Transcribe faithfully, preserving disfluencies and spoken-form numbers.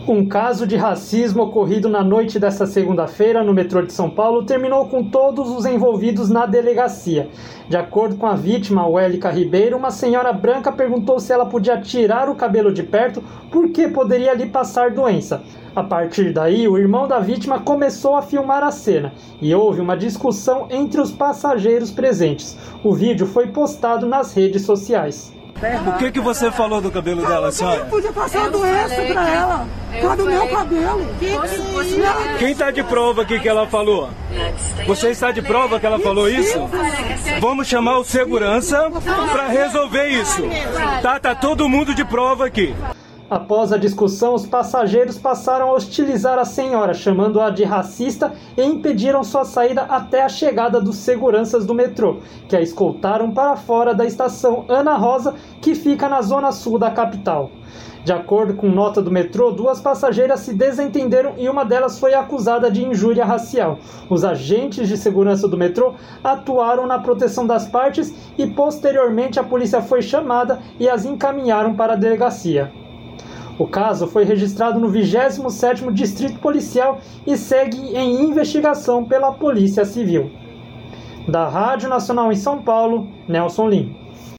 Um caso de racismo ocorrido na noite desta segunda-feira no metrô de São Paulo terminou com todos os envolvidos na delegacia. De acordo com a vítima, Wélica Ribeiro, uma senhora branca perguntou se ela podia tirar o cabelo de perto porque poderia lhe passar doença. A partir daí, o irmão da vítima começou a filmar a cena e houve uma discussão entre os passageiros presentes. O vídeo foi postado nas redes sociais. O que que você falou do cabelo dela, senhora? Eu podia passar doença pra ela, por causa do meu cabelo. Quem está de prova aqui que ela falou? Você está de prova que ela falou isso? Vamos chamar o segurança para resolver isso. Tá, tá todo mundo de prova aqui. Após a discussão, os passageiros passaram a hostilizar a senhora, chamando-a de racista e impediram sua saída até a chegada dos seguranças do metrô, que a escoltaram para fora da estação Ana Rosa, que fica na zona sul da capital. De acordo com nota do metrô, duas passageiras se desentenderam e uma delas foi acusada de injúria racial. Os agentes de segurança do metrô atuaram na proteção das partes e, posteriormente, a polícia foi chamada e as encaminharam para a delegacia. O caso foi registrado no vigésimo sétimo Distrito Policial e segue em investigação pela Polícia Civil. Da Rádio Nacional em São Paulo, Nelson Lim.